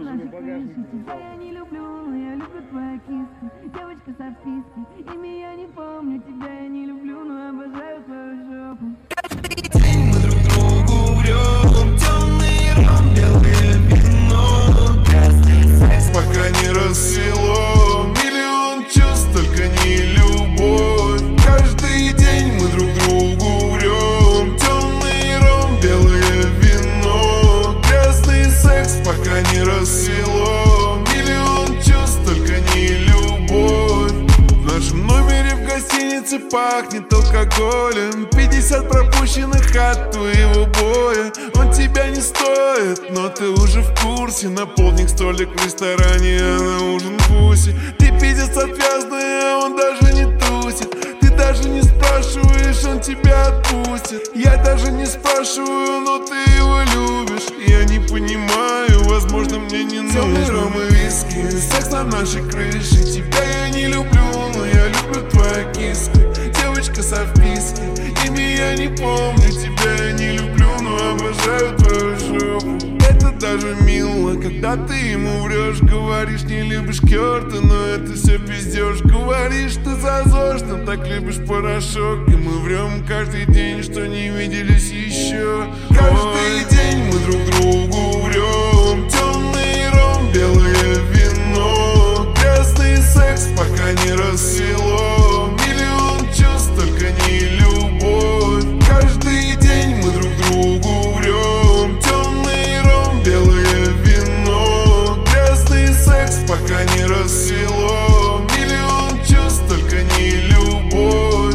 нашей крыши. Тебя я не люблю, но я люблю твои киски. Девочка со вписки, имя я не помню. Тебя я не люблю, но обожаю твою жопу. Каждый день мы друг другу врем. Темный ром, белое вино, грязный секс, пока не рассвело. Миллион чувств, только не любовь. Каждый день мы друг другу врем. Темный ром, белое вино, грязный секс, пока не рассвело. Миллион чувств, только не любовь. В нашем номере в гостинице пахнет алкоголем. 50 пропущенных от твоего боя. Он тебя не стоит, но ты уже в курсе. На полдник столик в ресторане, а на ужин пуси. Ты пиздец отвязный, а он даже не тусит. Ты даже не спрашиваешь, он тебя отпустит. Я даже не спрашиваю, но ты его любишь. Я не понимаю, возможно, мне не нужно. Темный ром и виски, секс на нашей крыше. Тебя я не люблю, но я люблю твои киски. Девочка со вписки, имя я не помню. Тебя я не люблю, но обожаю твою жопу. Это даже мило, когда ты ему врешь. Говоришь, не любишь Кёрта, но это все пиздешь. Говоришь, ты зазорно, так любишь порошок. И мы врем каждый день, что не виделись еще. Каждый день мы друг другу врем. Темный ром, белое вино, грязный секс, пока не рассвело. Миллион чувств, только не любовь. Каждый день мы друг другу врем. Темный ром, белое вино, грязный секс, пока не рассвело. Миллион чувств, только не любовь.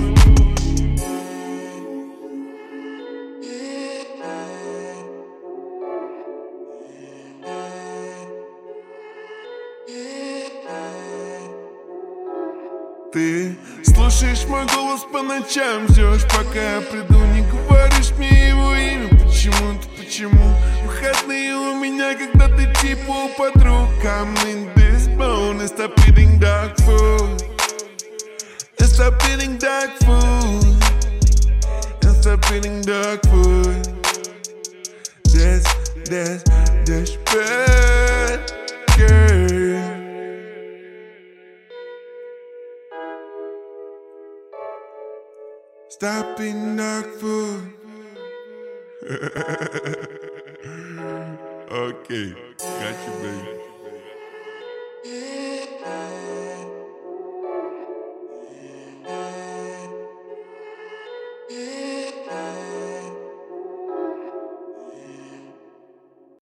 Ты слушаешь мой голос по ночам, ждешь, пока я приду, не говоришь мне его имя. Почему? Выходные у меня, когда ты типа у подруг. I'm in this bone and stop eating dog food. And stop eating dog food. And stop eating dog food. That's bad, girl. Stop eating dog food. Okay, got you, baby.